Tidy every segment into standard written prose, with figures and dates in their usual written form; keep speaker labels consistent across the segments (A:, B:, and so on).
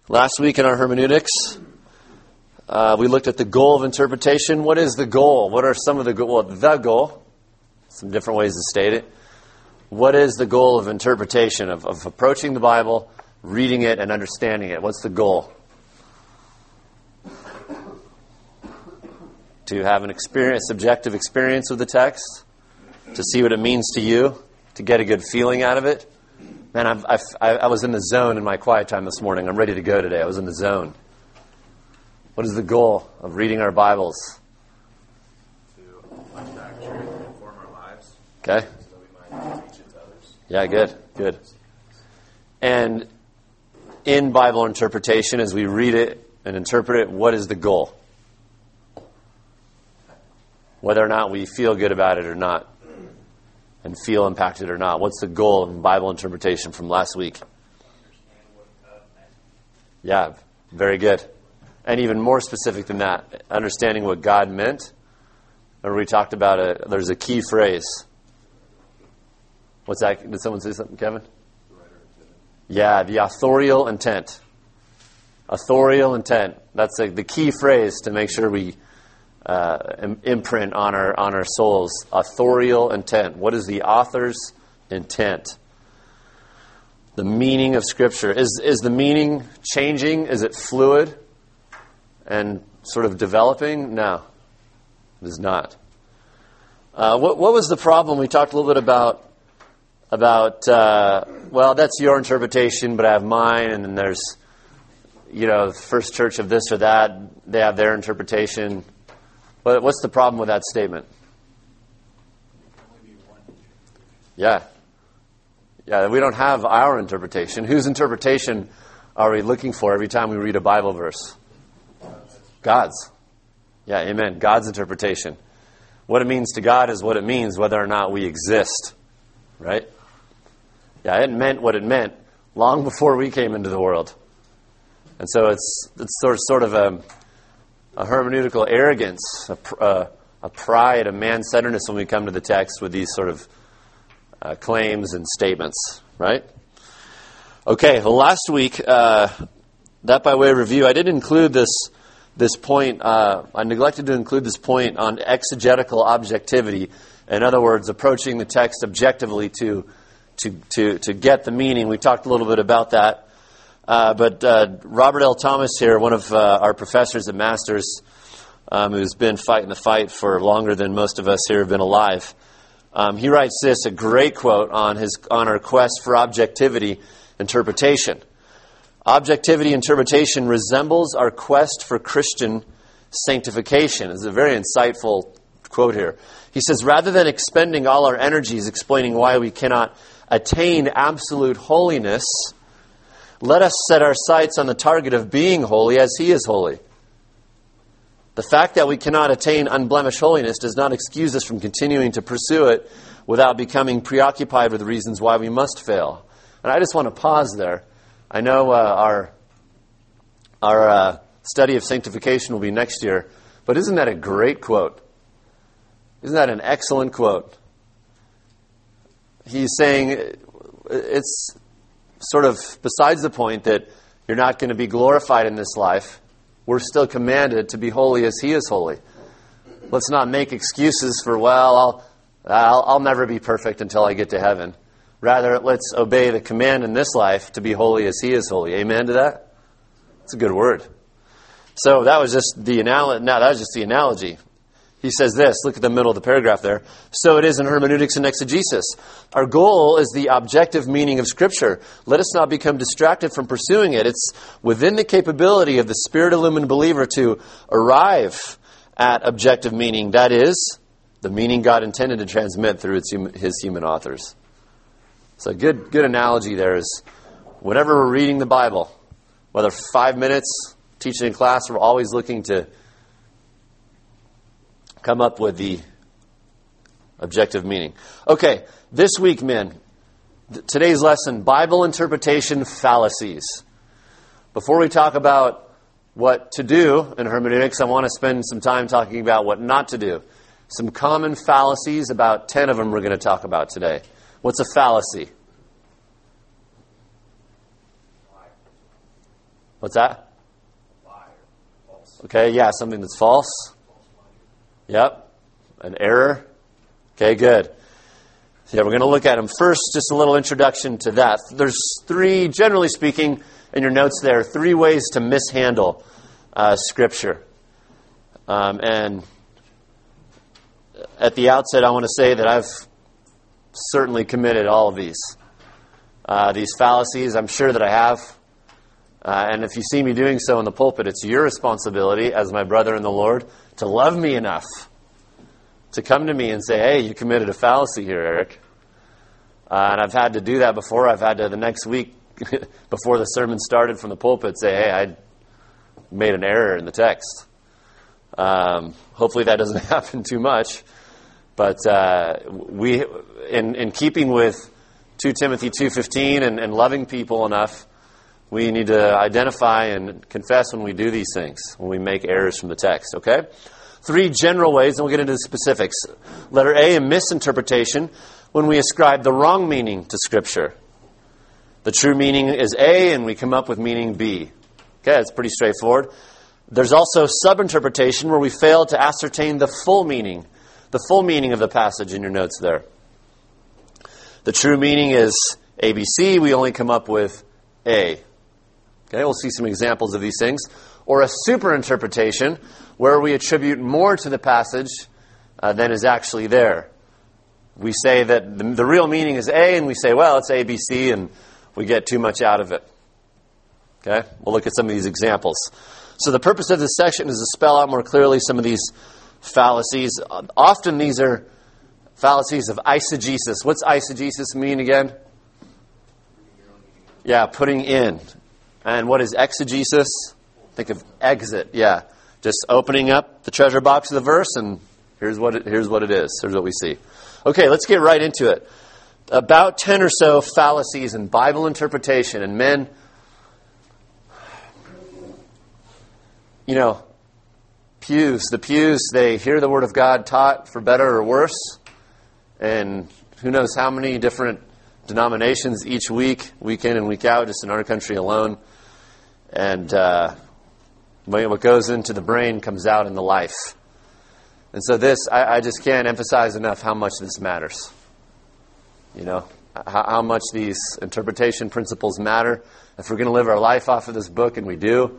A: Last week in our hermeneutics, we looked at the goal of interpretation. What is the goal? What are some of the goals? Well, the goal, some different ways to state it. What is the goal of interpretation, of approaching the Bible, reading it, and understanding it? What's the goal? To have an experience, subjective experience with the text, to see what it means to you, to get a good feeling out of it. Man, I was in the zone in my quiet time this morning. I'm ready to go today. I was in the zone. What is the goal of reading our Bibles?
B: To unpack truth and inform our lives.
A: Okay.
B: So that we might teach it to others.
A: Yeah, good. And in Bible interpretation, as we read it and interpret it, what is the goal? Whether or not we feel good about it or not, and feel impacted or not. What's the goal in Bible interpretation from last week? Yeah, very good. And even more specific than that, understanding what God meant. Remember we talked about there's a key phrase. What's that? Did someone say something, Kevin? Yeah, the authorial intent. Authorial intent. That's the key phrase to make sure we imprint on our souls. Authorial intent. What is the author's intent? The meaning of Scripture. Is the meaning changing? Is it fluid and sort of developing? No, it is not. What was the problem? We talked a little bit about well, that's your interpretation, but I have mine, and then there's the First Church of this or that. They have their interpretation. But what's the problem with that statement? Yeah, we don't have our interpretation. Whose interpretation are we looking for every time we read a Bible verse? God's. Yeah, amen. God's interpretation. What it means to God is what it means, whether or not we exist. Right? Yeah, it meant what it meant long before we came into the world. And so it's sort of a hermeneutical arrogance, a pride, a man-centeredness when we come to the text with these sort of claims and statements, right? Okay, well, last week, that by way of review, I did include this point. I neglected to include this point on exegetical objectivity. In other words, approaching the text objectively to get the meaning. We talked a little bit about that. But Robert L. Thomas here, one of our professors at Masters, who's been fighting the fight for longer than most of us here have been alive, he writes this, a great quote on our quest for objectivity interpretation. Objectivity interpretation resembles our quest for Christian sanctification. It's a very insightful quote here. He says, rather than expending all our energies explaining why we cannot attain absolute holiness, let us set our sights on the target of being holy as He is holy. The fact that we cannot attain unblemished holiness does not excuse us from continuing to pursue it without becoming preoccupied with the reasons why we must fail. And I just want to pause there. I know our study of sanctification will be next year, but isn't that a great quote? Isn't that an excellent quote? He's saying it's sort of besides the point that you're not going to be glorified in this life. We're still commanded to be holy as He is holy. Let's not make excuses for, well, I'll never be perfect until I get to heaven. Rather, let's obey the command in this life to be holy as He is holy. Amen to that? That's a good word. So that was just the analogy. He says this, look at the middle of the paragraph there. So it is in hermeneutics and exegesis. Our goal is the objective meaning of Scripture. Let us not become distracted from pursuing it. It's within the capability of the Spirit-illumined believer to arrive at objective meaning. That is, the meaning God intended to transmit through His human authors. So a good analogy there is whenever we're reading the Bible, whether 5 minutes, teaching in class, we're always looking to come up with the objective meaning. Okay, this week, men, today's lesson, Bible interpretation fallacies. Before we talk about what to do in hermeneutics, I want to spend some time talking about what not to do. Some common fallacies, about 10 of them we're going to talk about today. What's a fallacy? What's that?
B: Lie or false.
A: Okay, yeah, something that's false. Yep. An error. Okay, good. Yeah, we're going to look at them. First, just a little introduction to that. There's three, generally speaking, in your notes there, three ways to mishandle Scripture. And at the outset, I want to say that I've certainly committed all of these fallacies. I'm sure that I have. And if you see me doing so in the pulpit, it's your responsibility as my brother in the Lord to love me enough to come to me and say, hey, you committed a fallacy here, Eric. And I've had to do that before. I've had to, the next week, before the sermon started from the pulpit, say, hey, I made an error in the text. Hopefully that doesn't happen too much. But we, in keeping with 2 Timothy 2:15 and loving people enough, we need to identify and confess when we do these things, when we make errors from the text, okay? Three general ways, and we'll get into the specifics. Letter A, a misinterpretation, when we ascribe the wrong meaning to Scripture. The true meaning is A, and we come up with meaning B. Okay, that's pretty straightforward. There's also subinterpretation, where we fail to ascertain the full meaning of the passage in your notes there. The true meaning is ABC, we only come up with A. Okay, we'll see some examples of these things. Or a superinterpretation, where we attribute more to the passage than is actually there. We say that the real meaning is A, and we say, well, it's ABC, and we get too much out of it. Okay, we'll look at some of these examples. So the purpose of this section is to spell out more clearly some of these fallacies. Often these are fallacies of eisegesis. What's eisegesis mean again? Yeah, putting in. And what is exegesis? Think of exit. Yeah, just opening up the treasure box of the verse, and here's what it is. Here's what we see. Okay, let's get right into it. About 10 or so fallacies in Bible interpretation. And men, you know, the pews, they hear the Word of God taught for better or worse. And who knows how many different denominations each week, week in and week out, just in our country alone. And what goes into the brain comes out in the life. And so this, I just can't emphasize enough how much this matters. You know, how much these interpretation principles matter. If we're going to live our life off of this book, and we do,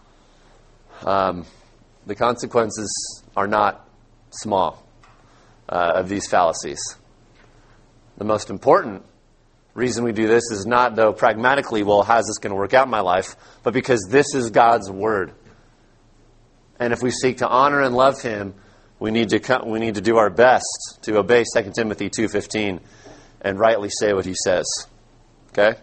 A: the consequences are not small of these fallacies. The most important reason we do this is not, though, pragmatically, well, how's this going to work out in my life, but because this is God's Word. And if we seek to honor and love Him, we need to do our best to obey 2 Timothy 2:15 and rightly say what he says. Okay?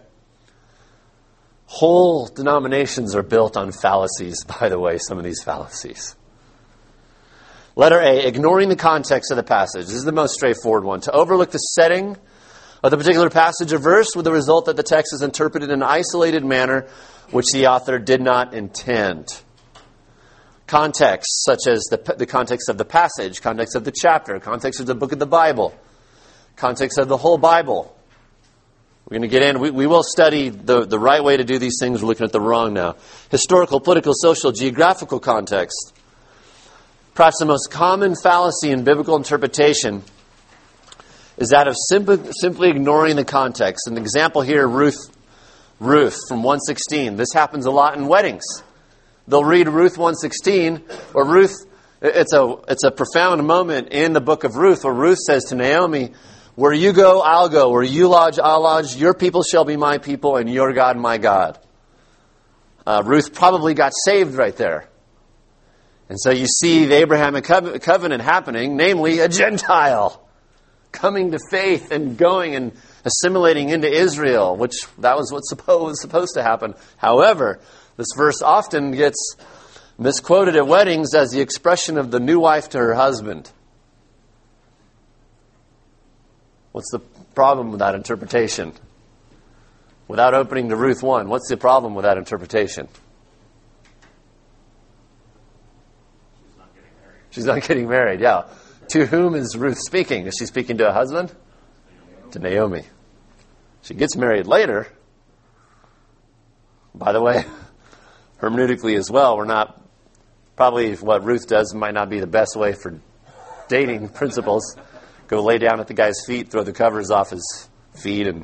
A: Whole denominations are built on fallacies, by the way, some of these fallacies. Letter A, ignoring the context of the passage. This is the most straightforward one. To overlook the setting of the particular passage or verse with the result that the text is interpreted in an isolated manner which the author did not intend. Context, such as the context of the passage, context of the chapter, context of the book of the Bible, context of the whole Bible. We're going to get in. We will study the right way to do these things. We're looking at the wrong now. Historical, political, social, geographical context. Perhaps the most common fallacy in biblical interpretation is that of simply ignoring the context. An example here, Ruth from 1:16. This happens a lot in weddings. They'll read Ruth 1:16, or Ruth. It's a profound moment in the book of Ruth where Ruth says to Naomi, "Where you go, I'll go. Where you lodge, I'll lodge. Your people shall be my people, and your God, my God." Ruth probably got saved right there. And so you see the Abrahamic covenant happening, namely a Gentile coming to faith and going and assimilating into Israel, which that was what was supposed to happen. However, this verse often gets misquoted at weddings as the expression of the new wife to her husband. What's the problem with that interpretation? Without opening to Ruth 1, what's the problem with that interpretation? She's not getting married, yeah. To whom is Ruth speaking? Is she speaking to a husband? To Naomi. She gets married later. By the way, hermeneutically as well. We're not, probably what Ruth does might not be the best way for dating principles. Go lay down at the guy's feet, throw the covers off his feet, and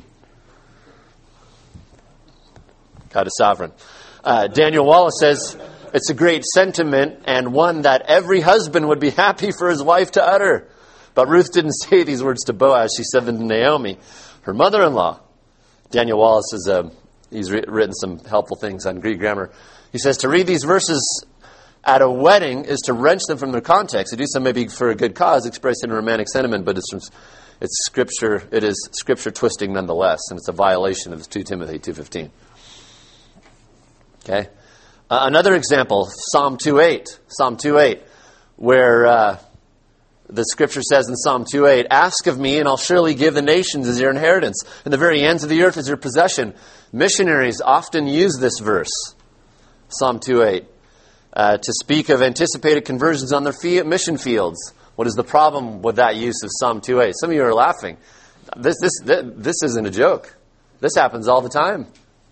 A: God is sovereign. Daniel Wallace says, it's a great sentiment and one that every husband would be happy for his wife to utter. But Ruth didn't say these words to Boaz. She said them to Naomi, her mother-in-law. Daniel Wallace he's written some helpful things on Greek grammar. He says to read these verses at a wedding is to wrench them from their context. To do so maybe for a good cause, expressed in a romantic sentiment, but it's scripture. It is scripture twisting nonetheless, and it's a violation of 2 Timothy 2:15. Okay. Another example, Psalm 2:8. Psalm 2:8, where the scripture says in Psalm 2:8, ask of me, and I'll surely give the nations as your inheritance, and the very ends of the earth as your possession. Missionaries often use this verse, Psalm 2:8, to speak of anticipated conversions on their mission fields. What is the problem with that use of Psalm 2:8? Some of you are laughing. This isn't a joke. This happens all the time.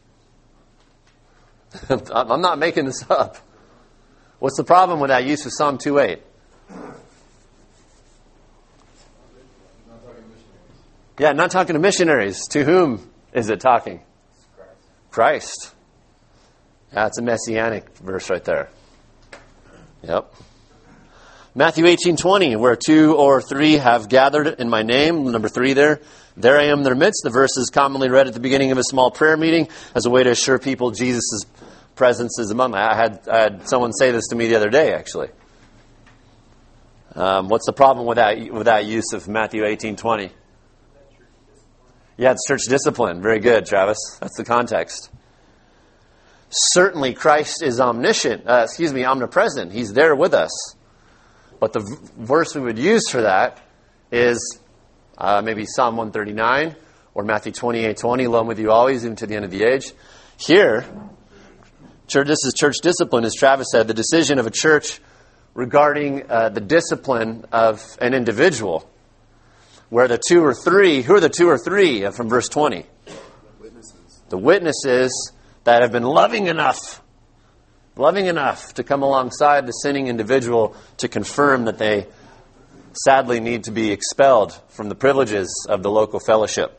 A: I'm not making this up. What's the problem with that use of Psalm 2:8? Yeah, not talking to missionaries. To whom is it talking? Christ. Yeah, it's a messianic verse right there. Yep. Matthew 18:20, where 2 or 3 have gathered in my name, number 3 there I am in their midst. The verse is commonly read at the beginning of a small prayer meeting as a way to assure people Jesus' presence is among them. I had someone say this to me the other day, actually. What's the problem with that use of Matthew 18:20? Yeah, it's church discipline. Very good, Travis. That's the context. Certainly, Christ is omnipresent. He's there with us. But the verse we would use for that is maybe Psalm 139 or Matthew 28:20. Lo, I'm with you always, even to the end of the age. Here, this is church discipline, as Travis said, the decision of a church regarding the discipline of an individual. Where the 2 or 3, who are the 2 or 3 from verse 20? The witnesses that have been loving enough to come alongside the sinning individual to confirm that they sadly need to be expelled from the privileges of the local fellowship.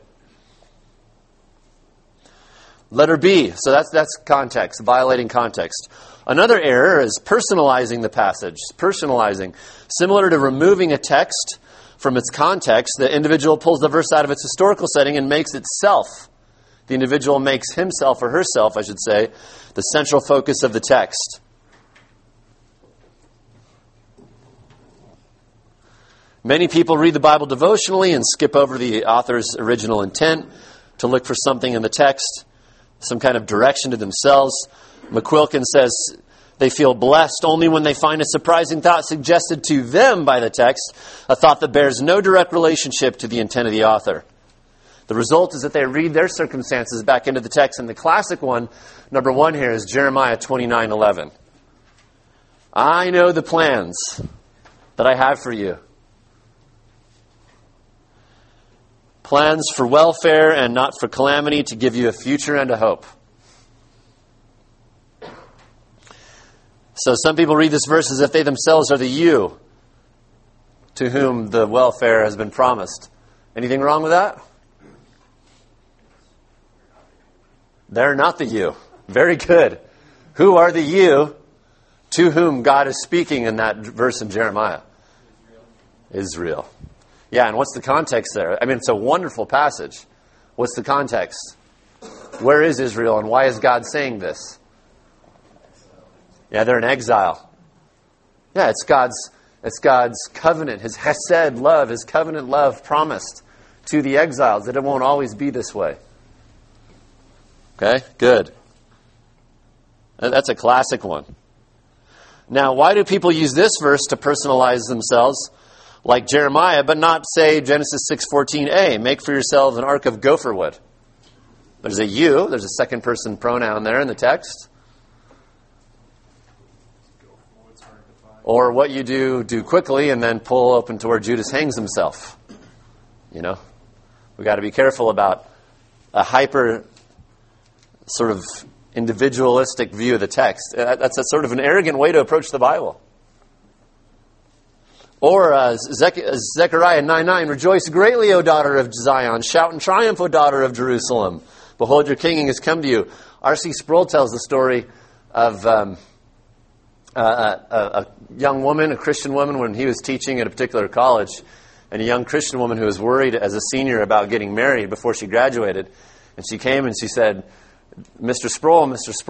A: Letter B, so that's context, violating context. Another error is personalizing the passage. Personalizing. Similar to removing a text from its context, the individual pulls the verse out of its historical setting and makes itself. The individual makes himself, or herself, I should say, the central focus of the text. Many people read the Bible devotionally and skip over the author's original intent to look for something in the text, some kind of direction to themselves. McQuilkin says they feel blessed only when they find a surprising thought suggested to them by the text, a thought that bears no direct relationship to the intent of the author. The result is that they read their circumstances back into the text, and the classic one, number 1 here, is Jeremiah 29:11. I know the plans that I have for you. Plans for welfare and not for calamity, to give you a future and a hope. So some people read this verse as if they themselves are the you to whom the welfare has been promised. Anything wrong with that? They're not the you. Very good. Who are the you to whom God is speaking in that verse in Jeremiah? Israel. Yeah, and what's the context there? I mean, it's a wonderful passage. What's the context? Where is Israel, and why is God saying this? Yeah, they're in exile. Yeah, it's God's covenant, His hesed love, His covenant love promised to the exiles that it won't always be this way. Okay, good. That's a classic one. Now, why do people use this verse to personalize themselves like Jeremiah, but not say Genesis 6:14a, make for yourselves an ark of gopher wood? There's a you, there's a second person pronoun there in the text. Or what you do quickly and then pull open to where Judas hangs himself. You know, we got to be careful about a hyper sort of individualistic view of the text. That's a sort of an arrogant way to approach the Bible. Or Zechariah 9:9, "Rejoice greatly, O daughter of Zion. Shout in triumph, O daughter of Jerusalem. Behold, your king has come to you." R.C. Sproul tells the story of a young woman, a Christian woman, when he was teaching at a particular college, and a young Christian woman who was worried as a senior about getting married before she graduated. And she came and she said, Mr. Sproul,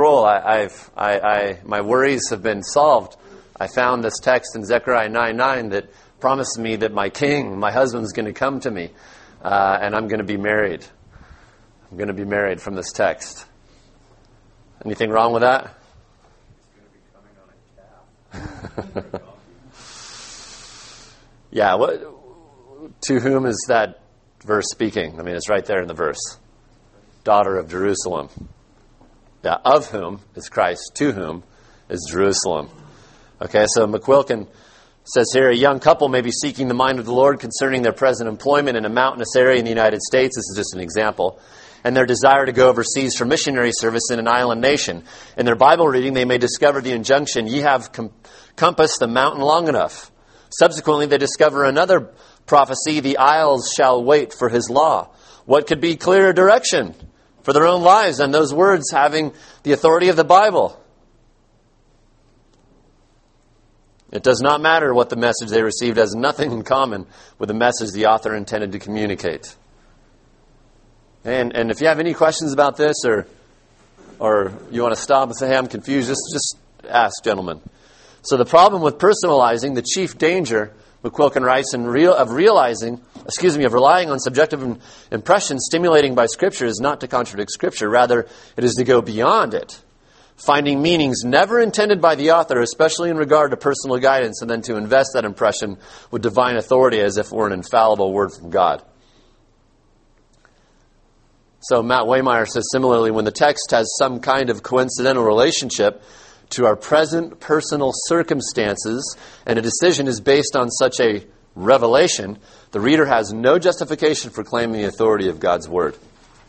A: my worries have been solved. I found this text in Zechariah 9:9 that promised me that my king, my husband's going to come to me, and I'm going to be married. I'm going to be married from this text. Anything wrong with that? Yeah, to whom is that verse speaking? I mean, it's right there in the verse. Daughter of Jerusalem. Yeah, of whom is Christ, to whom is Jerusalem. Okay, so McQuilkin says here, a young couple may be seeking the mind of the Lord concerning their present employment in a mountainous area in the United States. This is just an example. And their desire to go overseas for missionary service in an island nation. In their Bible reading, they may discover the injunction, "Ye have compassed the mountain long enough." Subsequently, they discover another prophecy, "The isles shall wait for his law." What could be clearer direction for their own lives than those words having the authority of the Bible? It does not matter what the message they received has nothing in common with the message the author intended to communicate. And if you have any questions about this, or you want to stop and say, "Hey, I'm confused," just ask, gentlemen. So the problem with personalizing, the chief danger, McQuilkin writes, of relying on subjective impressions stimulating by Scripture is not to contradict Scripture. Rather, it is to go beyond it, finding meanings never intended by the author, especially in regard to personal guidance, and then to invest that impression with divine authority as if it were an infallible word from God. So Matt Waymeyer says, similarly, when the text has some kind of coincidental relationship to our present personal circumstances, and a decision is based on such a revelation, the reader has no justification for claiming the authority of God's Word.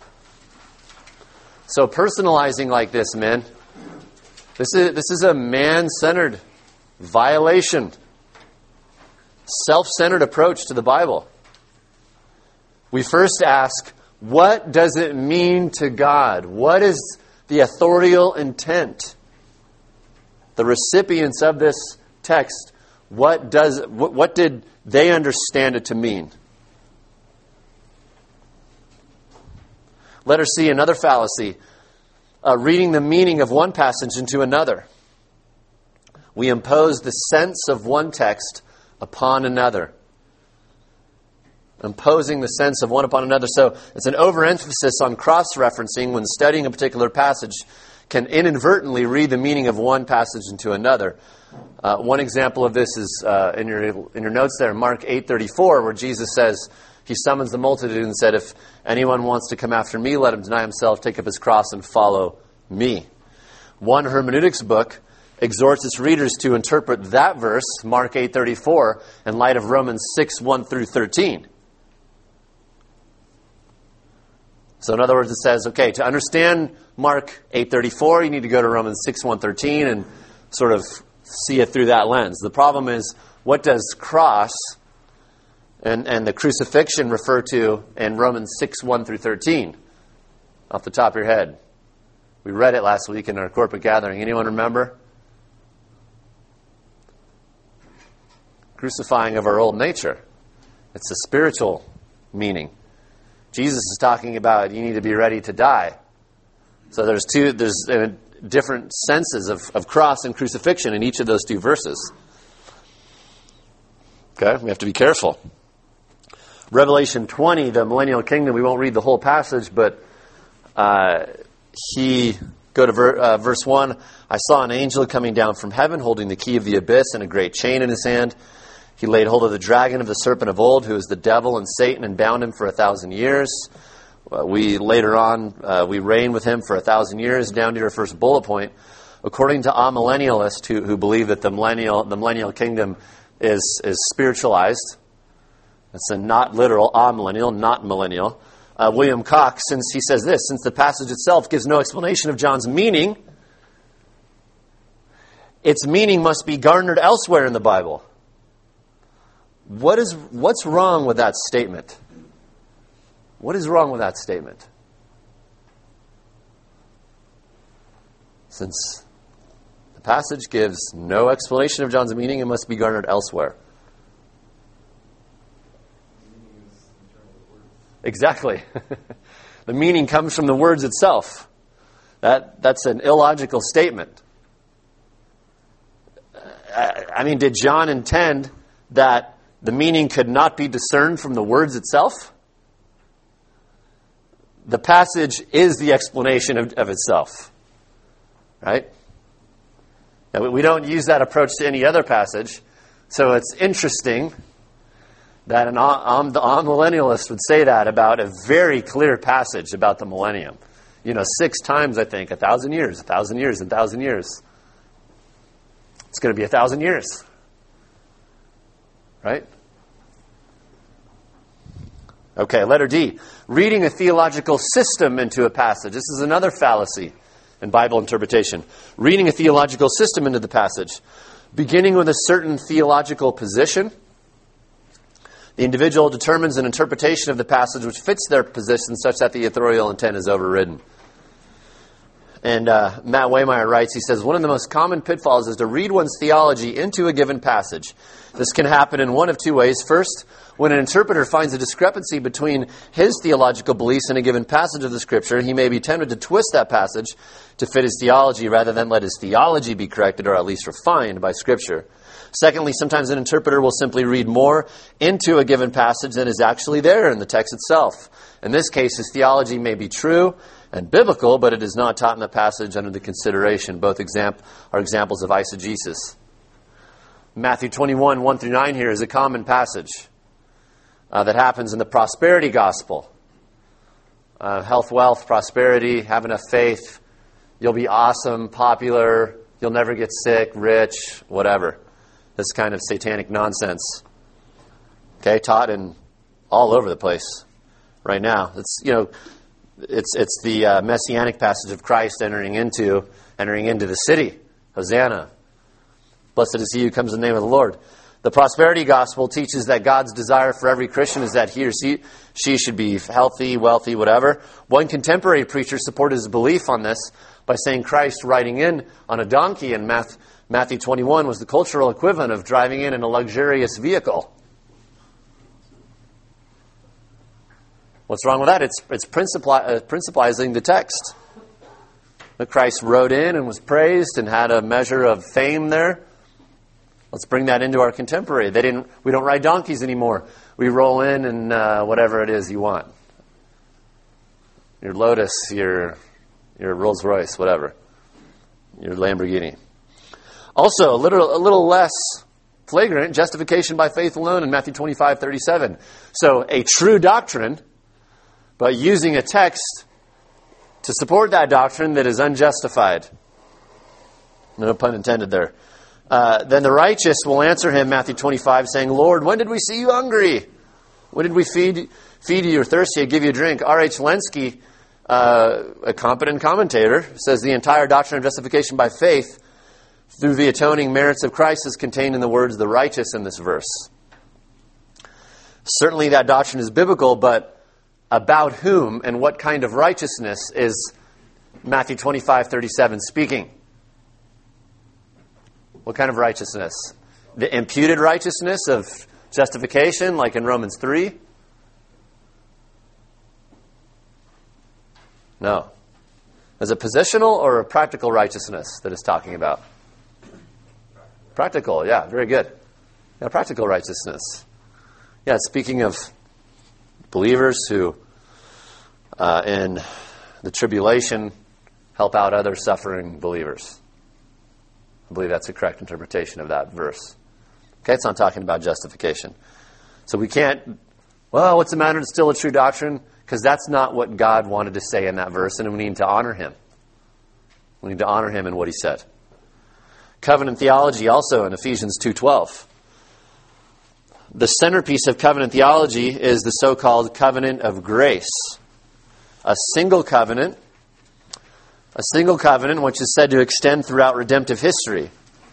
A: So personalizing like this, men, this is a man-centered violation, self-centered approach to the Bible. We first ask, what does it mean to God? What is the authorial intent? The recipients of this text, what did they understand it to mean? Letter C, another fallacy. Reading the meaning of one passage into another. We impose the sense of one text upon another. Imposing the sense of one upon another. So it's an overemphasis on cross-referencing when studying a particular passage can inadvertently read the meaning of one passage into another. One example of this is in your notes there, Mark 8:34, where Jesus says, he summons the multitude and said, "If anyone wants to come after me, let him deny himself, take up his cross, and follow me." One hermeneutics book exhorts its readers to interpret that verse, Mark 8:34, in light of Romans 6:1-13. So in other words, it says, okay, to understand Mark 8:34, you need to go to Romans 6:1-13 and sort of see it through that lens. The problem is, what does cross and the crucifixion refer to in Romans 6:1-13? Off the top of your head. We read it last week in our corporate gathering. Anyone remember? Crucifying of our old nature. It's a spiritual meaning. Jesus is talking about you need to be ready to die. So there's different senses of cross and crucifixion in each of those two verses. Okay, we have to be careful. Revelation 20, the millennial kingdom, we won't read the whole passage, but go to verse 1. I saw an angel coming down from heaven, holding the key of the abyss and a great chain in his hand. He laid hold of the dragon of the serpent of old, who is the devil and Satan, and bound him for 1,000 years. We reign with him for 1,000 years, down to your first bullet point. According to amillennialists who believe that the millennial kingdom is spiritualized, it's a not literal amillennial, not millennial. William Cox, since he says this, since the passage itself gives no explanation of John's meaning, its meaning must be garnered elsewhere in the Bible. What's wrong with that statement? What is wrong with that statement? Since the passage gives no explanation of John's meaning, it must be garnered elsewhere. Exactly. The meaning comes from the words itself. That's an illogical statement. I mean, did John intend that the meaning could not be discerned from the words itself? The passage is the explanation of itself. Right? Now, we don't use that approach to any other passage, so it's interesting that an amillennialist would say that about a very clear passage about the millennium. 6 times, I think, 1,000 years, 1,000 years, 1,000 years. It's going to be 1,000 years. Right? Okay, letter D. Reading a theological system into a passage. This is another fallacy in Bible interpretation. Reading a theological system into the passage. Beginning with a certain theological position, the individual determines an interpretation of the passage which fits their position such that the authorial intent is overridden. And Matt Waymire writes, he says, one of the most common pitfalls is to read one's theology into a given passage. This can happen in one of 2 ways. First, when an interpreter finds a discrepancy between his theological beliefs and a given passage of the Scripture, he may be tempted to twist that passage to fit his theology rather than let his theology be corrected or at least refined by Scripture. Secondly, sometimes an interpreter will simply read more into a given passage than is actually there in the text itself. In this case, his theology may be true and biblical, but it is not taught in the passage under the consideration. Both are examples of eisegesis. Matthew 21, 1 through 9 here is a common passage that happens in the prosperity gospel. Health, wealth, prosperity, have enough faith, you'll be awesome, popular, you'll never get sick, rich, whatever. This kind of satanic nonsense. Okay, taught in all over the place right now. It's the messianic passage of Christ entering into the city. Hosanna. Blessed is he who comes in the name of the Lord. The prosperity gospel teaches that God's desire for every Christian is that he or she should be healthy, wealthy, whatever. One contemporary preacher supported his belief on this by saying Christ riding in on a donkey in Matthew 21 was the cultural equivalent of driving in a luxurious vehicle. What's wrong with that? It's principalizing the text. That Christ rode in and was praised and had a measure of fame there. Let's bring that into our contemporary. We don't ride donkeys anymore. We roll in and whatever it is you want. Your Lotus, your Rolls Royce, whatever. Your Lamborghini. Also, a little less flagrant, justification by faith alone in Matthew 25:37. So, a true doctrine, but using a text to support that doctrine that is unjustified. No pun intended there. Then the righteous will answer him, Matthew 25, saying, Lord, when did we see you hungry? When did we feed you or thirsty or give you a drink? R.H. Lenski, a competent commentator, says the entire doctrine of justification by faith through the atoning merits of Christ is contained in the words the righteous in this verse. Certainly that doctrine is biblical, but about whom and what kind of righteousness is Matthew 25:37 speaking? What kind of righteousness? The imputed righteousness of justification, like in Romans 3? No. Is it positional or a practical righteousness that it's talking about? Practical, yeah, very good. Yeah, practical righteousness. Yeah, it's speaking of believers who, in the tribulation, help out other suffering believers. I believe that's a correct interpretation of that verse. Okay, it's not talking about justification. So we can't, what's the matter? It's still a true doctrine, because that's not what God wanted to say in that verse, and we need to honor Him. We need to honor Him in what He said. Covenant theology also in Ephesians 2:12. The centerpiece of covenant theology is the so-called covenant of grace. a single covenant which is said to extend throughout redemptive history.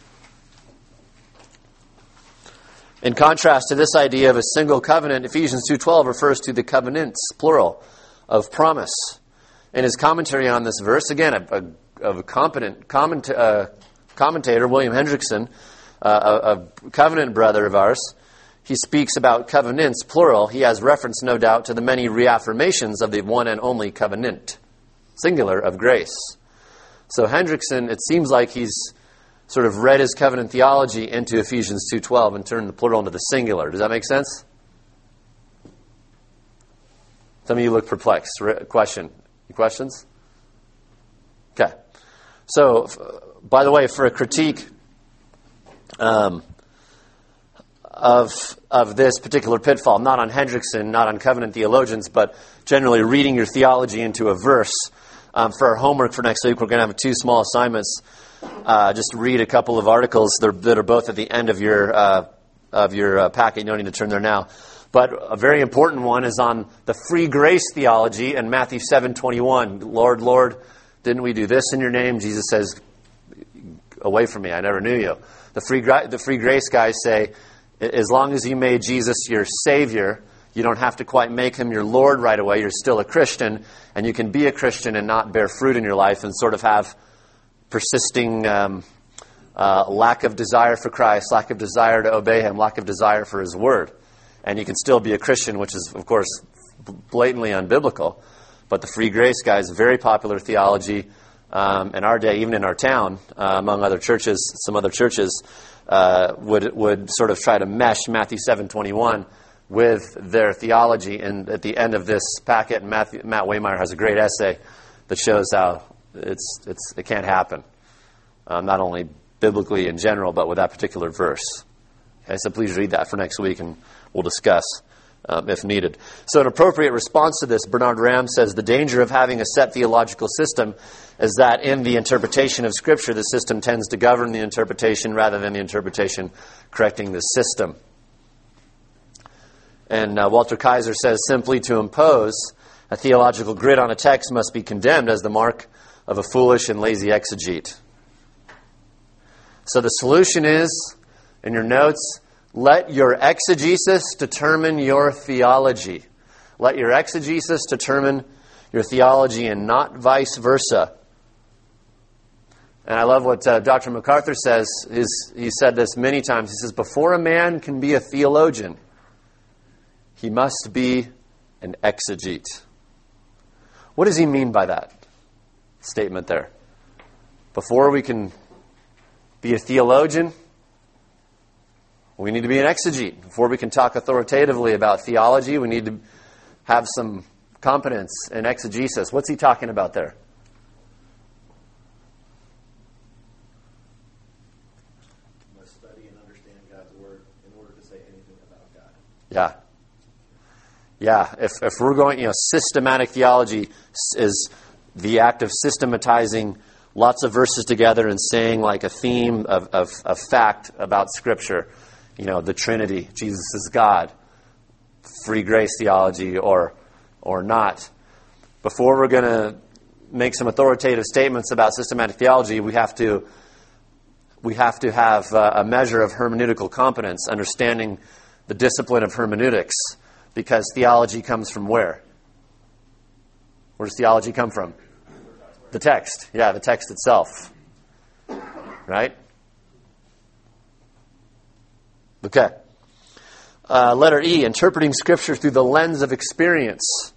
A: In contrast to this idea of a single covenant, Ephesians 2:12 refers to the covenants, plural, of promise. In his commentary on this verse, again, a competent commentator, William Hendrickson, a covenant brother of ours, he speaks about covenants, plural. He has reference, no doubt, to the many reaffirmations of the one and only covenant, singular, of grace. So Hendrickson, it seems like he's sort of read his covenant theology into Ephesians 2:12 and turned the plural into the singular. Does that make sense? Some of you look perplexed. Question? Any questions? Okay. So, by the way, for a critique of this particular pitfall, not on Hendrickson, not on covenant theologians, but generally reading your theology into a verse, for our homework for next week, we're going to have two small assignments. Just read a couple of articles that are both at the end of your packet. You don't need to turn there now. But a very important one is on the free grace theology in Matthew 7:21. Lord, Lord, didn't we do this in your name? Jesus says, away from me, I never knew you. The free grace guys say, as long as you made Jesus your Savior, you don't have to quite make him your Lord right away. You're still a Christian, and you can be a Christian and not bear fruit in your life and sort of have persisting lack of desire for Christ, lack of desire to obey him, lack of desire for his word. And you can still be a Christian, which is, of course, blatantly unbiblical. But the free grace guys, very popular theology in our day, even in our town, among other churches, some other churches, would sort of try to mesh Matthew 7:21 with their theology. And at the end of this packet, Matt Waymeyer has a great essay that shows how it can't happen. Not only biblically in general, but with that particular verse. Okay, so please read that for next week, and we'll discuss if needed. So an appropriate response to this, Bernard Ram says, the danger of having a set theological system is that in the interpretation of Scripture, the system tends to govern the interpretation rather than the interpretation correcting the system. And Walter Kaiser says, simply to impose a theological grid on a text must be condemned as the mark of a foolish and lazy exegete. So the solution is, in your notes, let your exegesis determine your theology. Let your exegesis determine your theology and not vice versa. And I love what Dr. MacArthur says. He said this many times. He says, before a man can be a theologian, he must be an exegete. What does he mean by that statement there? Before we can be a theologian, we need to be an exegete. Before we can talk authoritatively about theology, we need to have some competence in exegesis. What's he talking about there?
B: You must study and understand God's Word in order to say anything about God.
A: Yeah. Yeah, if we're going, systematic theology is the act of systematizing lots of verses together and saying like a theme of fact about Scripture. The Trinity, Jesus is God, free grace theology or not. Before we're going to make some authoritative statements about systematic theology, we have to have a measure of hermeneutical competence, understanding the discipline of hermeneutics. Because theology comes from where? Where does theology come from? The text. Yeah, the text itself. Right? Okay. Letter E, interpreting Scripture through the lens of experience.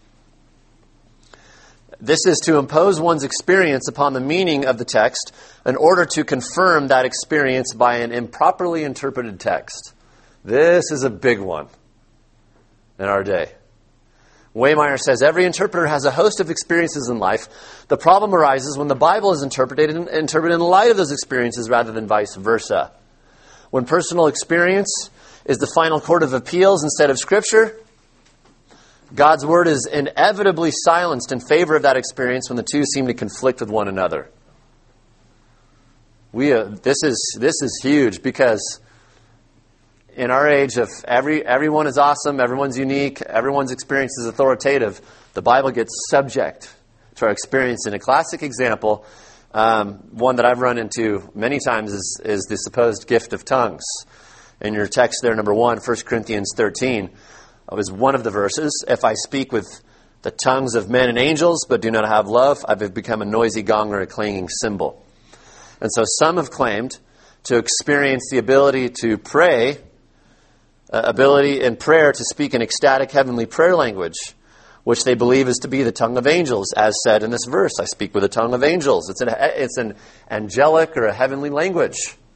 A: This is to impose one's experience upon the meaning of the text in order to confirm that experience by an improperly interpreted text. This is a big one in our day. Waymeyer says, every interpreter has a host of experiences in life. The problem arises when the Bible is interpreted in light of those experiences rather than vice versa. When personal experience is the final court of appeals instead of Scripture, God's Word is inevitably silenced in favor of that experience when the two seem to conflict with one another. This is huge because in our age of everyone is awesome, everyone's unique, everyone's experience is authoritative, the Bible gets subject to our experience. And a classic example, one that I've run into many times, is the supposed gift of tongues. In your text there, number 1, 1 Corinthians 13, was one of the verses. If I speak with the tongues of men and angels, but do not have love, I have become a noisy gong or a clanging cymbal. And so some have claimed to experience the ability to pray, ability in prayer to speak an ecstatic heavenly prayer language, which they believe is to be the tongue of angels, as said in this verse. I speak with the tongue of angels. It's an angelic or a heavenly language.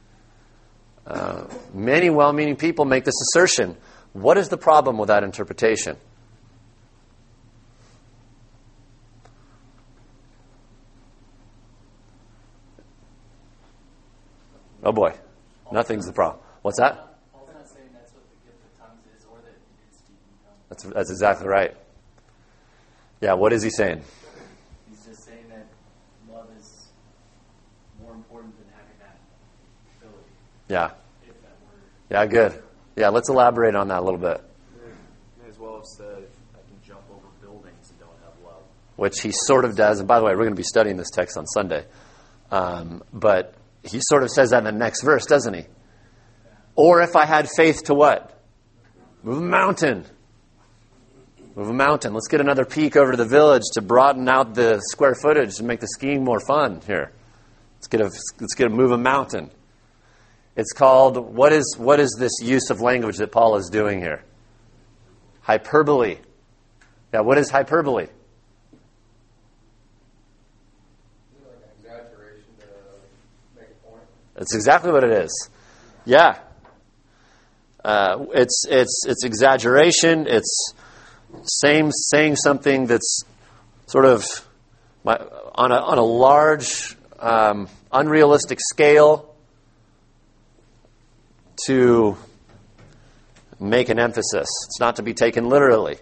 A: Many well-meaning people make this assertion. What is the problem with that interpretation? Oh boy, nothing's the problem. What's that?
C: Paul's not saying that's what the gift of tongues is, or that you can speak in tongues.
A: That's exactly right. Yeah, what is he saying?
C: He's just saying that love is more important than having that ability.
A: Yeah.
C: If that were.
A: Yeah, good. Yeah, let's elaborate on that a little bit.
B: May as well have said, I can jump over buildings and don't have love.
A: Which he sort of does. And by the way, we're going to be studying this text on Sunday. But he sort of says that in the next verse, doesn't he? Or if I had faith to what? Move a mountain. Move a mountain. Let's get another peak over to the village to broaden out the square footage and make the skiing more fun here. Let's get a move a mountain. It's called, what is this use of language that Paul is doing here? Hyperbole. Yeah, what is hyperbole? That's exactly what it is. Yeah. It's exaggeration. It's saying something that's sort of on a large, unrealistic scale to make an emphasis. It's not to be taken literally.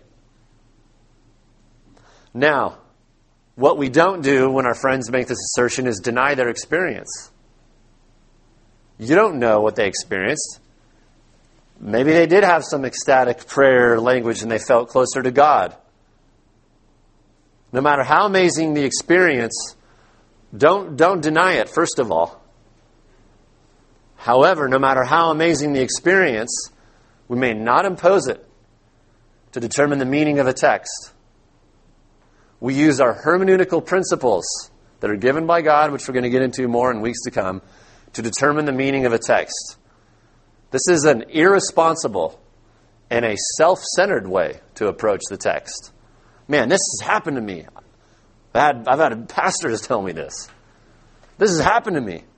A: Now, what we don't do when our friends make this assertion is deny their experience. You don't know what they experienced. Maybe they did have some ecstatic prayer language and they felt closer to God. No matter how amazing the experience, don't deny it, first of all. However, no matter how amazing the experience, we may not impose it to determine the meaning of a text. We use our hermeneutical principles that are given by God, which we're going to get into more in weeks to come, to determine the meaning of a text. This is an irresponsible and a self-centered way to approach the text. Man, this has happened to me. I've had pastors tell me this. This has happened to me.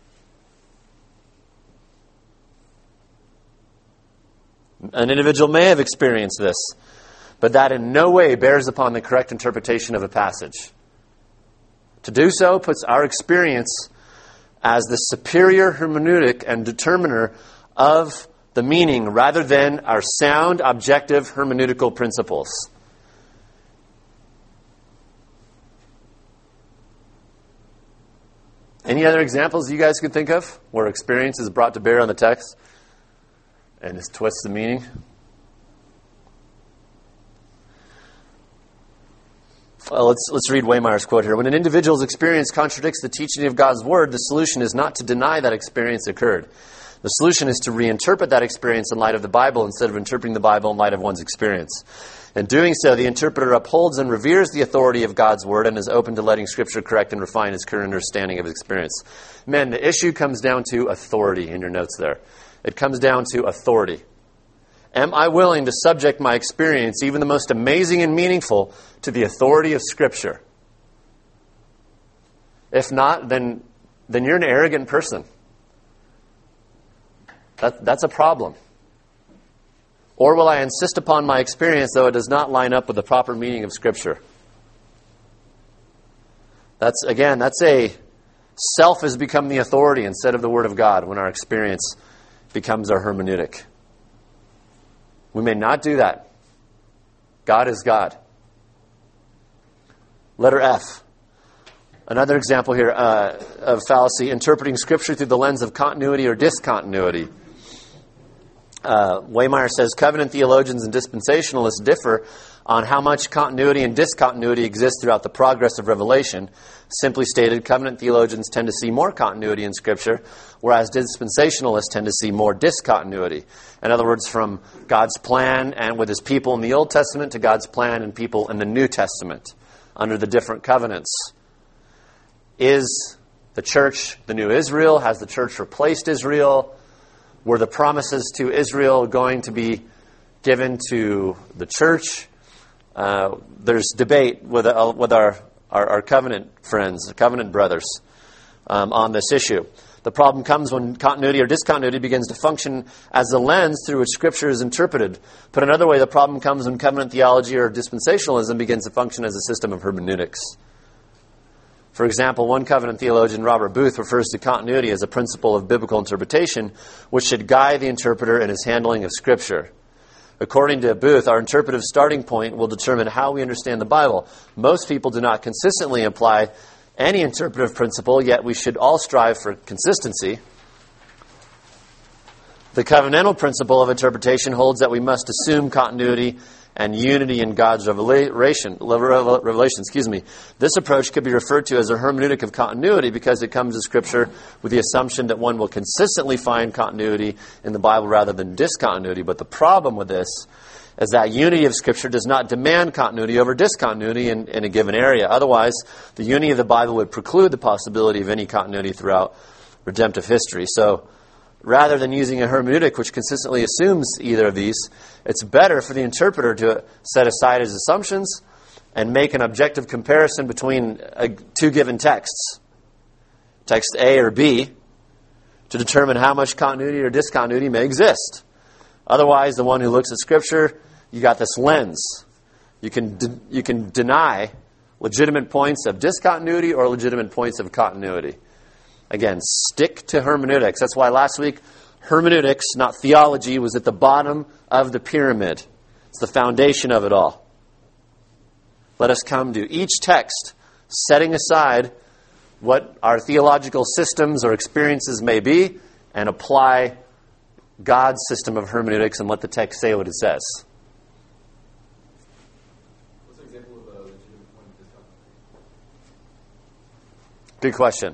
A: An individual may have experienced this, but that in no way bears upon the correct interpretation of a passage. To do so puts our experience as the superior hermeneutic and determiner of the meaning rather than our sound, objective hermeneutical principles. Any other examples you guys could think of where experience is brought to bear on the text and this twists the meaning? Well, let's read Waymeyer's quote here. When an individual's experience contradicts the teaching of God's Word, the solution is not to deny that experience occurred. The solution is to reinterpret that experience in light of the Bible instead of interpreting the Bible in light of one's experience. In doing so, the interpreter upholds and reveres the authority of God's Word and is open to letting Scripture correct and refine his current understanding of his experience. Men, the issue comes down to authority in your notes there. It comes down to authority. Am I willing to subject my experience, even the most amazing and meaningful, to the authority of Scripture? If not, then you're an arrogant person. That's a problem. Or will I insist upon my experience, though it does not line up with the proper meaning of Scripture? That's a self has become the authority instead of the Word of God when our experience becomes our hermeneutic. We may not do that. God is God. Letter F. Another example here of fallacy, interpreting Scripture through the lens of continuity or discontinuity. Waymire says, covenant theologians and dispensationalists differ on how much continuity and discontinuity exists throughout the progress of Revelation. Simply stated, covenant theologians tend to see more continuity in Scripture, whereas dispensationalists tend to see more discontinuity. In other words, from God's plan and with His people in the Old Testament to God's plan and people in the New Testament under the different covenants. Is the church the new Israel? Has the church replaced Israel? Were the promises to Israel going to be given to the church? There's debate with our covenant friends, covenant brothers, on this issue. The problem comes when continuity or discontinuity begins to function as the lens through which Scripture is interpreted. Put another way, the problem comes when covenant theology or dispensationalism begins to function as a system of hermeneutics. For example, one covenant theologian, Robert Booth, refers to continuity as a principle of biblical interpretation which should guide the interpreter in his handling of Scripture. According to Booth, our interpretive starting point will determine how we understand the Bible. Most people do not consistently apply any interpretive principle, yet we should all strive for consistency. The covenantal principle of interpretation holds that we must assume continuity and unity in God's revelation. This approach could be referred to as a hermeneutic of continuity because it comes to Scripture with the assumption that one will consistently find continuity in the Bible rather than discontinuity. But the problem with this is that unity of Scripture does not demand continuity over discontinuity in a given area. Otherwise, the unity of the Bible would preclude the possibility of any continuity throughout redemptive history. So, rather than using a hermeneutic which consistently assumes either of these, it's better for the interpreter to set aside his assumptions and make an objective comparison between two given texts, text A or B, to determine how much continuity or discontinuity may exist. Otherwise, the one who looks at Scripture, you got this lens. You can deny legitimate points of discontinuity or legitimate points of continuity. Again, stick to hermeneutics. That's why last week, hermeneutics, not theology, was at the bottom of the pyramid. It's the foundation of it all. Let us come to each text, setting aside what our theological systems or experiences may be, and apply God's system of hermeneutics and let the text say what it says.
D: What's an example of a legitimate point of discontinuity?
A: Good question.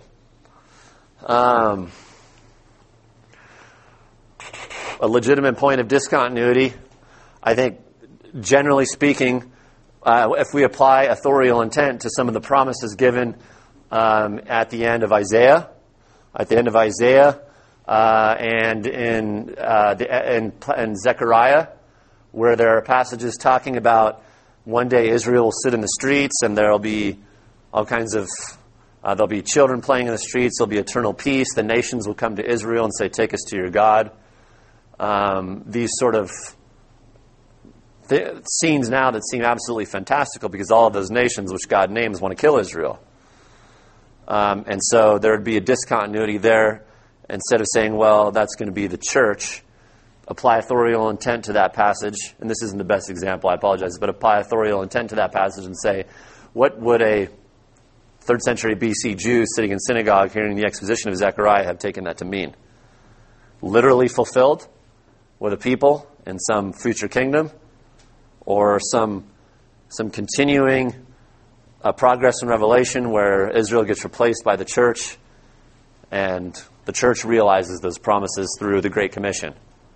A: A legitimate point of discontinuity, I think, generally speaking, if we apply authorial intent to some of the promises given at the end of Isaiah, and in Zechariah, where there are passages talking about one day Israel will sit in the streets and there will be all kinds of there'll be children playing in the streets. There'll be eternal peace. The nations will come to Israel and say, "Take us to your God." These sort of scenes now that seem absolutely fantastical because all of those nations which God names want to kill Israel. And so there would be a discontinuity there. Instead of saying, well, that's going to be the church, apply authorial intent to that passage. And this isn't the best example, I apologize, but apply authorial intent to that passage and say, what would a 3rd century BC Jew sitting in synagogue hearing the exposition of Zechariah have taken that to mean? Literally fulfilled with a people in some future kingdom, or some continuing progress in Revelation where Israel gets replaced by the church and the church realizes those promises through the Great Commission.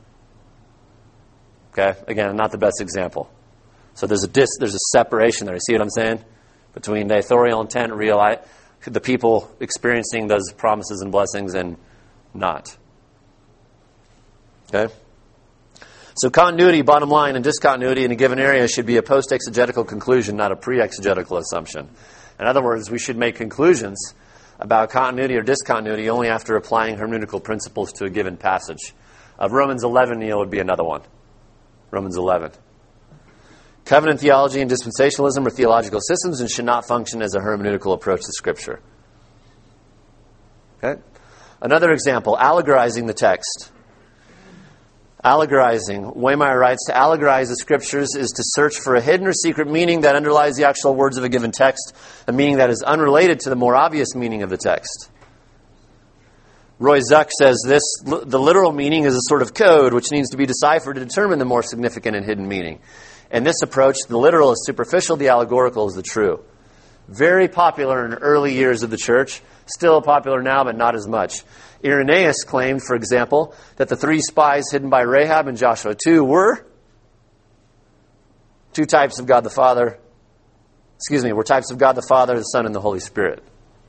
A: Okay? Again, not the best example. So there's a separation there. You see what I'm saying? Between the authorial intent, the people experiencing those promises and blessings, and not. Okay? So continuity, bottom line, and discontinuity in a given area should be a post-exegetical conclusion, not a pre-exegetical assumption. In other words, we should make conclusions about continuity or discontinuity only after applying hermeneutical principles to a given passage. Romans 11, would be another one. Romans 11. Covenant theology and dispensationalism are theological systems and should not function as a hermeneutical approach to Scripture. Okay? Another example, allegorizing the text. Allegorizing. Waymire writes, to allegorize the Scriptures is to search for a hidden or secret meaning that underlies the actual words of a given text, a meaning that is unrelated to the more obvious meaning of the text. Roy Zuck says the literal meaning is a sort of code which needs to be deciphered to determine the more significant and hidden meaning. In this approach, the literal is superficial, the allegorical is the true. Very popular in early years of the church, still popular now, but not as much. Irenaeus claimed, for example, that the 3 spies hidden by Rahab in Joshua 2 were 2 types of God the Father. Were types of God the Father, the Son, and the Holy Spirit.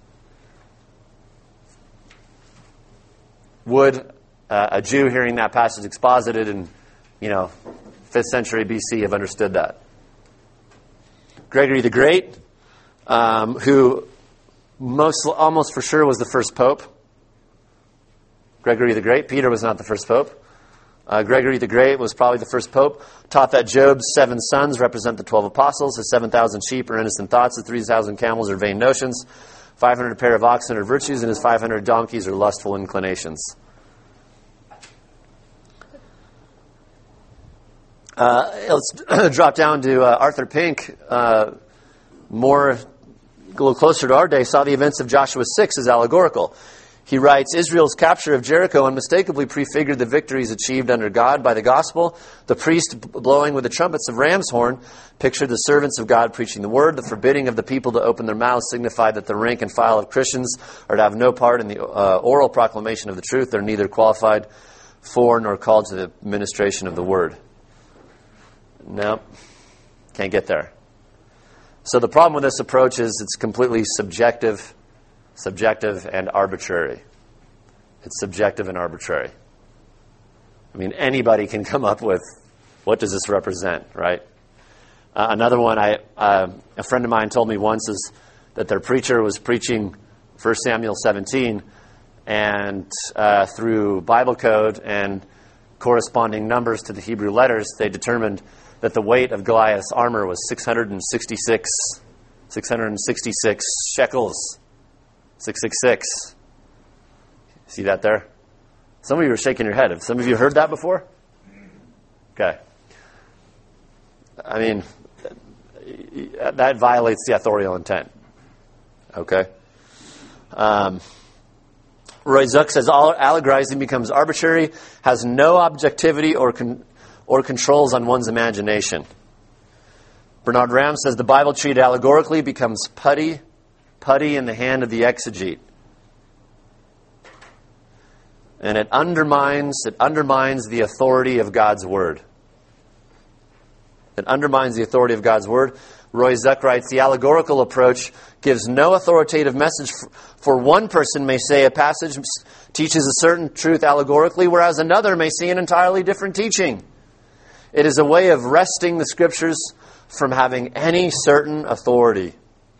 A: Would a Jew hearing that passage exposited in, 5th century BC have understood that? Gregory the Great, who almost for sure was the first pope. Gregory the Great. Peter was not the first pope. Gregory the Great was probably the first pope. Taught that Job's 7 sons represent the 12 apostles. His 7,000 sheep are innocent thoughts. His 3,000 camels are vain notions. 500 pair of oxen are virtues, and his 500 donkeys are lustful inclinations. Let's drop down to Arthur Pink, a little closer to our day, saw the events of Joshua 6 as allegorical. He writes, Israel's capture of Jericho unmistakably prefigured the victories achieved under God by the gospel. The priest blowing with the trumpets of ram's horn pictured the servants of God preaching the word. The forbidding of the people to open their mouths signified that the rank and file of Christians are to have no part in the oral proclamation of the truth. They're neither qualified for nor called to the administration of the word. No, can't get there. So the problem with this approach is it's completely subjective and arbitrary. It's subjective and arbitrary. I mean, anybody can come up with, what does this represent, right? Another one, a friend of mine told me once is that their preacher was preaching 1 Samuel 17, and through Bible code and corresponding numbers to the Hebrew letters, they determined that the weight of Goliath's armor was 666 shekels. 666. See that there? Some of you are shaking your head. Have some of you heard that before? Okay. I mean, that violates the authorial intent. Okay. Roy Zuck says all allegorizing becomes arbitrary, has no objectivity or controls on one's imagination. Bernard Ram says the Bible treated allegorically becomes putty in the hand of the exegete. And it undermines the authority of God's Word. It undermines the authority of God's Word. Roy Zuck writes, the allegorical approach gives no authoritative message. For one person may say a passage teaches a certain truth allegorically, whereas another may see an entirely different teaching. It is a way of wresting the Scriptures from having any certain authority.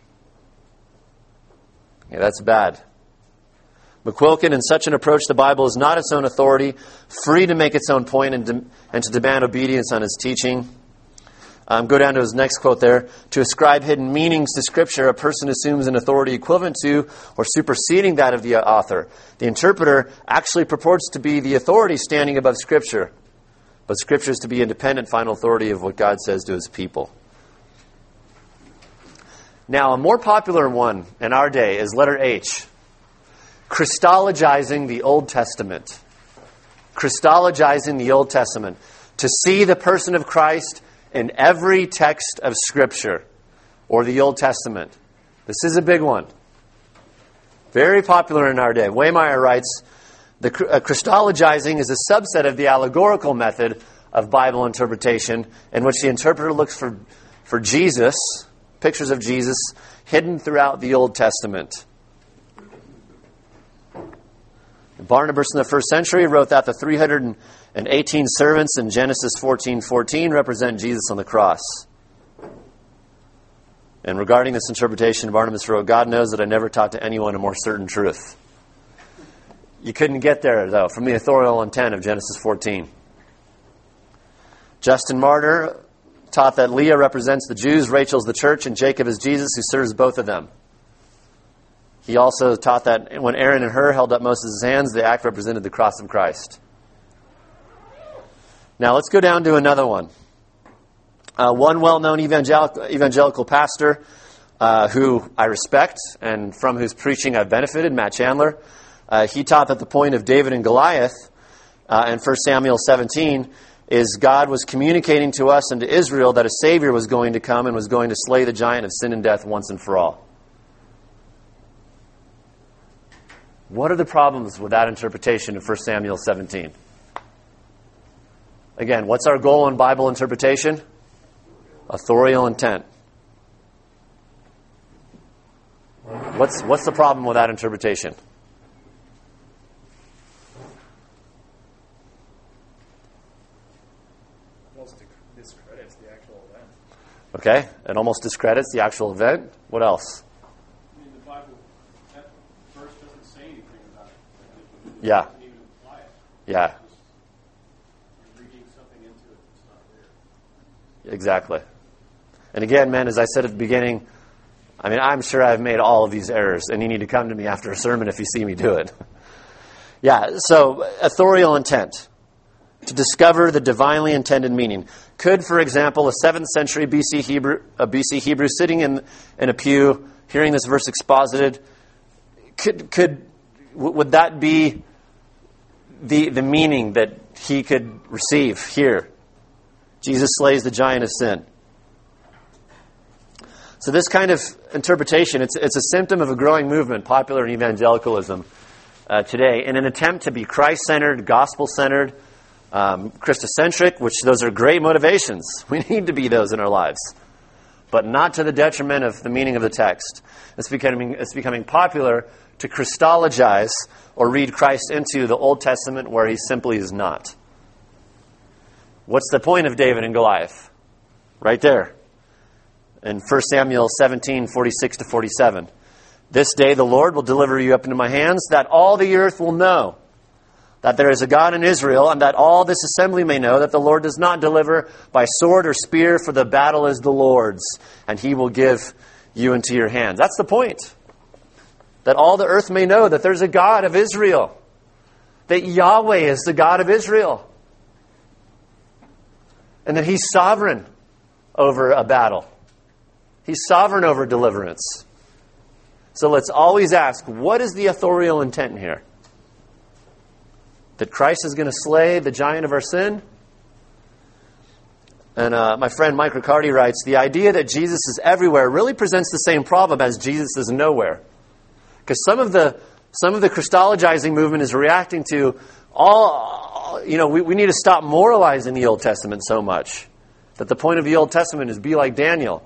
A: Yeah, that's bad. McQuilkin, in such an approach, the Bible is not its own authority, free to make its own point and to demand obedience on its teaching. Go down to his next quote there. To ascribe hidden meanings to Scripture, a person assumes an authority equivalent to or superseding that of the author. The interpreter actually purports to be the authority standing above Scripture, but Scripture is to be independent, final authority of what God says to His people. Now, a more popular one in our day is letter H. Christologizing the Old Testament. Christologizing the Old Testament. To see the person of Christ in every text of Scripture or the Old Testament. This is a big one. Very popular in our day. Waymeyer writes, Christologizing is a subset of the allegorical method of Bible interpretation in which the interpreter looks for Jesus, pictures of Jesus, hidden throughout the Old Testament. Barnabas in the first century wrote that the 318 servants in Genesis 14:14 represent Jesus on the cross. And regarding this interpretation, Barnabas wrote, God knows that I never taught to anyone a more certain truth. You couldn't get there, though, from the authorial intent of Genesis 14. Justin Martyr taught that Leah represents the Jews, Rachel's the church, and Jacob is Jesus, who serves both of them. He also taught that when Aaron and Hur held up Moses' hands, the act represented the cross of Christ. Now let's go down to another one. One well-known evangelical pastor who I respect and from whose preaching I've benefited, Matt Chandler, he taught that the point of David and Goliath in 1 Samuel 17 is God was communicating to us and to Israel that a Savior was going to come and was going to slay the giant of sin and death once and for all. What are the problems with that interpretation of 1 Samuel 17? Again, what's our goal in Bible interpretation? Authorial intent. What's the problem with that interpretation?
E: Almost discredits the actual event.
A: Okay, it almost discredits the actual event. What else?
E: I mean, the Bible, that verse doesn't say anything about it.
A: Yeah.
E: It doesn't even imply it.
A: Yeah,
E: You're reading something into it that's not there.
A: exactly. And again, men, as I said at the beginning, I mean, I'm sure I've made all of these errors, and you need to come to me after a sermon if you see me do it. Yeah, so authorial intent. To discover the divinely intended meaning. Could, for example, a 7th century BC Hebrew sitting in a pew, hearing this verse exposited, would that be the meaning that he could receive here? Jesus slays the giant of sin. So this kind of interpretation, it's a symptom of a growing movement, popular in evangelicalism today, in an attempt to be Christ-centered, gospel-centered, Christocentric, which those are great motivations. We need to be those in our lives. But not to the detriment of the meaning of the text. It's becoming popular to Christologize or read Christ into the Old Testament where he simply is not. What's the point of David and Goliath? Right there. In 1 Samuel 17, 46 to 47. This day the Lord will deliver you up into my hands, that all the earth will know that there is a God in Israel, and that all this assembly may know that the Lord does not deliver by sword or spear, for the battle is the Lord's, and he will give you into your hands. That's the point. That all the earth may know that there's a God of Israel. That Yahweh is the God of Israel. And that he's sovereign over a battle. He's sovereign over deliverance. So let's always ask, what is the authorial intent here? That Christ is going to slay the giant of our sin? And my friend Mike Riccardi writes, the idea that Jesus is everywhere really presents the same problem as Jesus is nowhere. Because some of the Christologizing movement is reacting to we need to stop moralizing the Old Testament so much. That the point of the Old Testament is be like Daniel.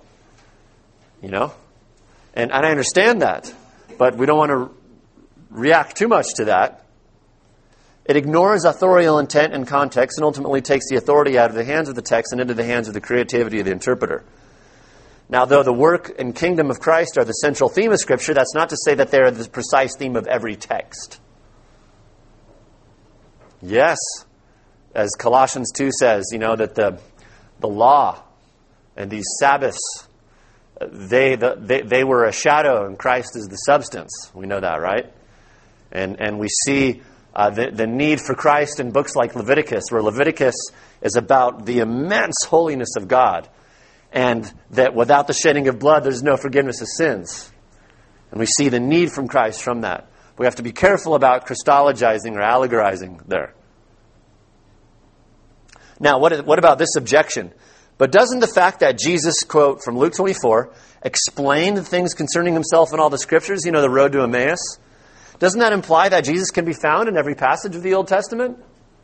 A: And I understand that. But we don't want to react too much to that. It ignores authorial intent and context and ultimately takes the authority out of the hands of the text and into the hands of the creativity of the interpreter. Now, though the work and kingdom of Christ are the central theme of Scripture, that's not to say that they're the precise theme of every text. Yes, as Colossians 2 says, that the law and these Sabbaths, they were a shadow and Christ is the substance. We know that, right? And we see the need for Christ in books like Leviticus, where Leviticus is about the immense holiness of God. And that without the shedding of blood, there's no forgiveness of sins. And we see the need from Christ from that. We have to be careful about Christologizing or allegorizing there. Now, what about this objection? But doesn't the fact that Jesus, quote, from Luke 24, explained the things concerning himself in all the Scriptures, the road to Emmaus, doesn't that imply that Jesus can be found in every passage of the Old Testament?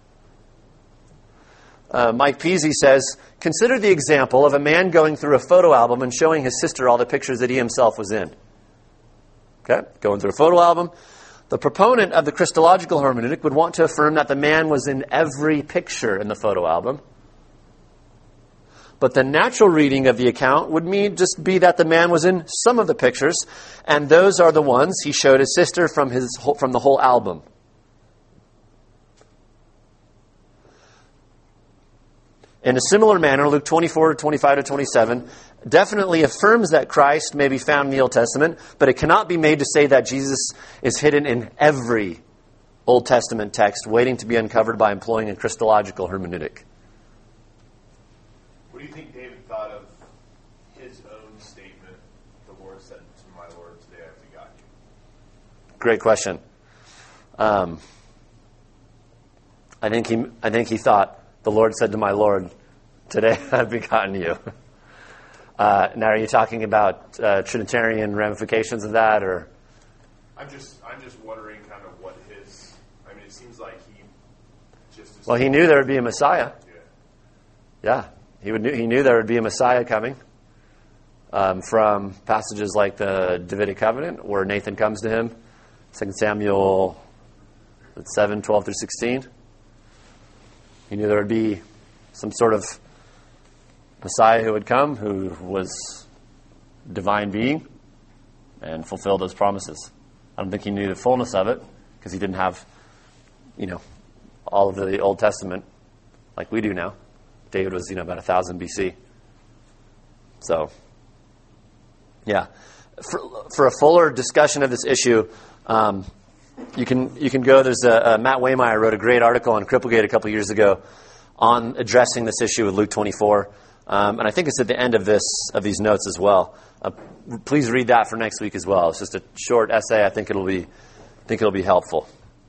A: Mike Peasy says, consider the example of a man going through a photo album and showing his sister all the pictures that he himself was in. Okay, going through a photo album. The proponent of the Christological hermeneutic would want to affirm that the man was in every picture in the photo album. But the natural reading of the account would just be that the man was in some of the pictures, and those are the ones he showed his sister from the whole album. In a similar manner, Luke 24, 25 to 27 definitely affirms that Christ may be found in the Old Testament, but it cannot be made to say that Jesus is hidden in every Old Testament text, waiting to be uncovered by employing a Christological hermeneutic.
F: What do you think David thought of his own statement, the Lord said to my Lord, today I've begotten you?
A: Great question. I think he thought, the Lord said to my Lord, today I've begotten you. Now, are you talking about Trinitarian ramifications of that, or?
F: I'm just wondering kind of what his. I mean, it seems like he just.
A: Well, he knew there would be a Messiah.
F: Yeah.
A: Yeah, he knew there would be a Messiah coming. From passages like the Davidic Covenant, where Nathan comes to him, 2 Samuel 7, 12 through 16. He knew there would be some sort of Messiah who would come, who was divine being, and fulfill those promises. I don't think he knew the fullness of it, because he didn't have, all of the Old Testament like we do now. David was, about 1000 BC. So, yeah. For a fuller discussion of this issue, you can go. There's Matt Waymeyer wrote a great article on Cripplegate a couple years ago on addressing this issue with Luke 24, and I think it's at the end of these notes as well. Please read that for next week as well. It's just a short essay. I think it'll be helpful.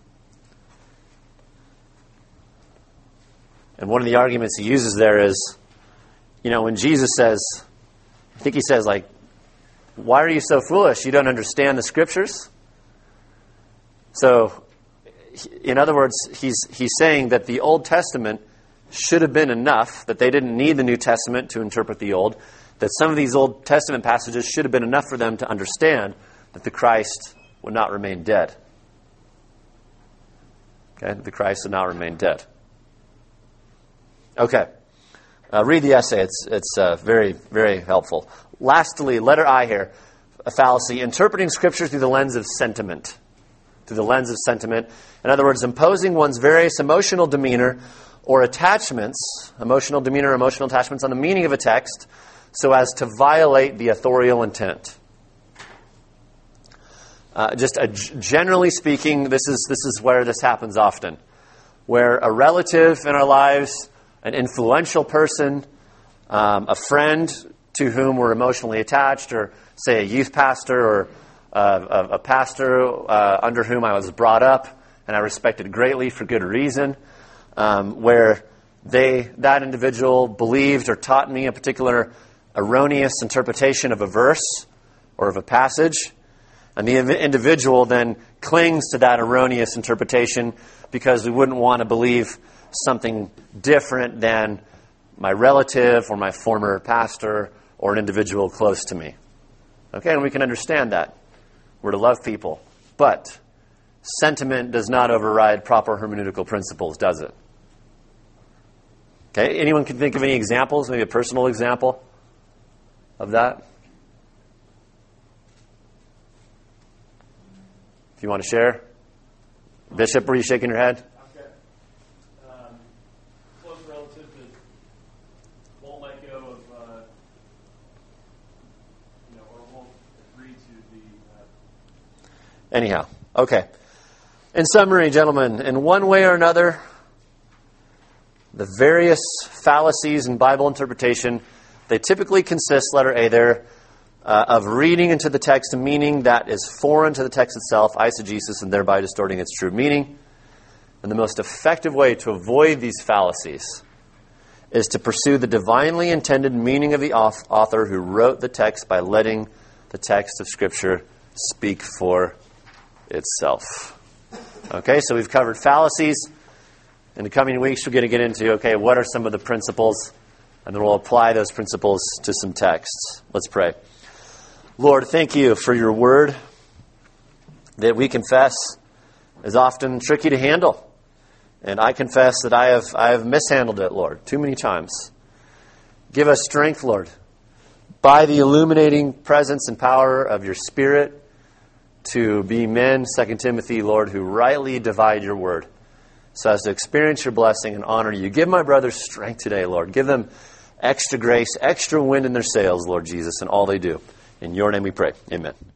A: And one of the arguments he uses there is, when Jesus says, I think he says, like, why are you so foolish? You don't understand the Scriptures? So, in other words, he's saying that the Old Testament should have been enough, that they didn't need the New Testament to interpret the Old, that some of these Old Testament passages should have been enough for them to understand that the Christ would not remain dead. Okay, the Christ would not remain dead. Okay, read the essay. It's very, very helpful. Lastly, letter I here, a fallacy, interpreting Scripture through the lens of sentiment. Through the lens of sentiment. In other words, imposing one's various emotional demeanor or attachments, emotional attachments on the meaning of a text so as to violate the authorial intent. Generally speaking, this is where this happens often. Where a relative in our lives, an influential person, a friend to whom we're emotionally attached, or say a youth pastor or a pastor under whom I was brought up and I respected greatly for good reason, where that individual believed or taught me a particular erroneous interpretation of a verse or of a passage, and the individual then clings to that erroneous interpretation because we wouldn't want to believe something different than my relative or my former pastor or an individual close to me. Okay, and we can understand that. We're to love people. But sentiment does not override proper hermeneutical principles, does it? Okay, anyone can think of any examples, maybe a personal example of that? If you want to share. Bishop, were you shaking your head?
E: I've got close relative that won't let go of, or won't agree to the...
A: Anyhow, okay. In summary, gentlemen, in one way or another, the various fallacies in Bible interpretation, they typically consist, letter A there, of reading into the text a meaning that is foreign to the text itself, eisegesis, and thereby distorting its true meaning. And the most effective way to avoid these fallacies is to pursue the divinely intended meaning of the author who wrote the text by letting the text of Scripture speak for itself. Okay, so we've covered fallacies. In the coming weeks, we're going to get into, okay, what are some of the principles? And then we'll apply those principles to some texts. Let's pray. Lord, thank you for your word that we confess is often tricky to handle. And I confess that I have mishandled it, Lord, too many times. Give us strength, Lord, by the illuminating presence and power of your Spirit to be men, 2 Timothy, Lord, who rightly divide your word so as to experience your blessing and honor you. Give my brothers strength today, Lord. Give them extra grace, extra wind in their sails, Lord Jesus, in all they do. In your name we pray. Amen.